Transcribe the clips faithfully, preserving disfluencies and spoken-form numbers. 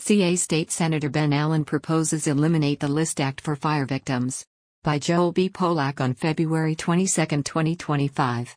C A State Senator Ben Allen proposes Eliminate the List Act for fire victims. By Joel B. Polak on February twenty-second, twenty twenty-five.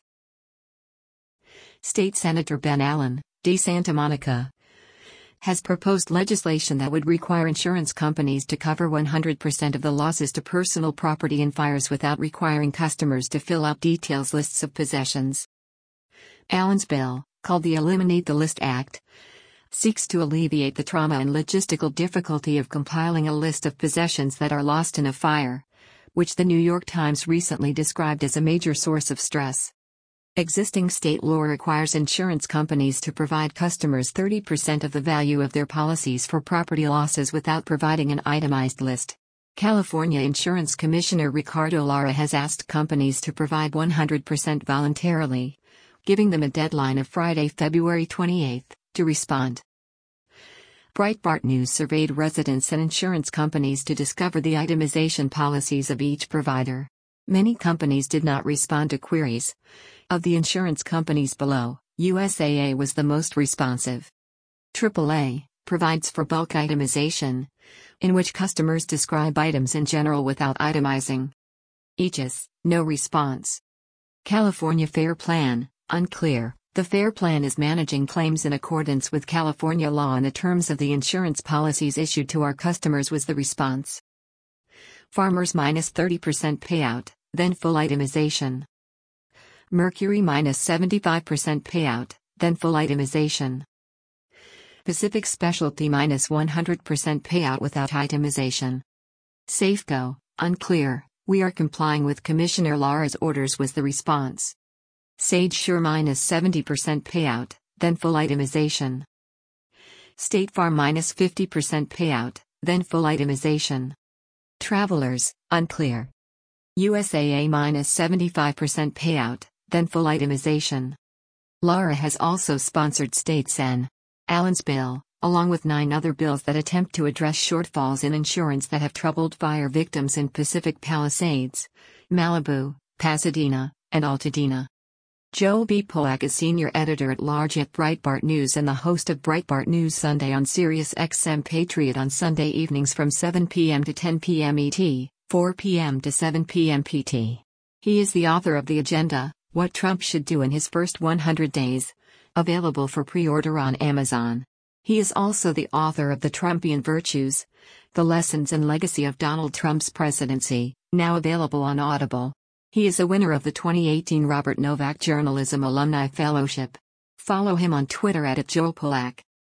State Senator Ben Allen, D. Santa Monica, has proposed legislation that would require insurance companies to cover one hundred percent of the losses to personal property in fires without requiring customers to fill out details lists of possessions. Allen's bill, called the Eliminate the List Act, seeks to alleviate the trauma and logistical difficulty of compiling a list of possessions that are lost in a fire, which the New York Times recently described as a major source of stress. Existing state law requires insurance companies to provide customers thirty percent of the value of their policies for property losses without providing an itemized list. California Insurance Commissioner Ricardo Lara has asked companies to provide one hundred percent voluntarily, giving them a deadline of Friday, February twenty-eighth, to respond. Breitbart News surveyed residents and insurance companies to discover the itemization policies of each provider. Many companies did not respond to queries. Of the insurance companies below, U S A A was the most responsive. triple A provides for bulk itemization, in which customers describe items in general without itemizing. Aegis, no response. California Fair Plan, unclear. The Fair Plan is managing claims in accordance with California law and the terms of the insurance policies issued to our customers was the response. Farmers minus thirty percent payout, then full itemization. Mercury minus seventy-five percent payout, then full itemization. Pacific Specialty minus one hundred percent payout without itemization. Safeco, unclear. We are complying with Commissioner Lara's orders was the response. Sage Sure minus seventy percent payout, then full itemization. State Farm minus fifty percent payout, then full itemization. Travelers, unclear. U S A A minus seventy-five percent payout, then full itemization. Lara has also sponsored State Sen. Allen's bill, along with nine other bills that attempt to address shortfalls in insurance that have troubled fire victims in Pacific Palisades, Malibu, Pasadena, and Altadena. Joel B. Polak is senior editor-at-large at Breitbart News and the host of Breitbart News Sunday on Sirius X M Patriot on Sunday evenings from seven p m to ten p m E T, four p m to seven p m P T. He is the author of The Agenda, What Trump Should Do in His First one hundred days, available for pre-order on Amazon. He is also the author of The Trumpian Virtues, The Lessons and Legacy of Donald Trump's Presidency, now available on Audible. He is a winner of the twenty eighteen Robert Novak Journalism Alumni Fellowship. Follow him on Twitter at Joel Polak.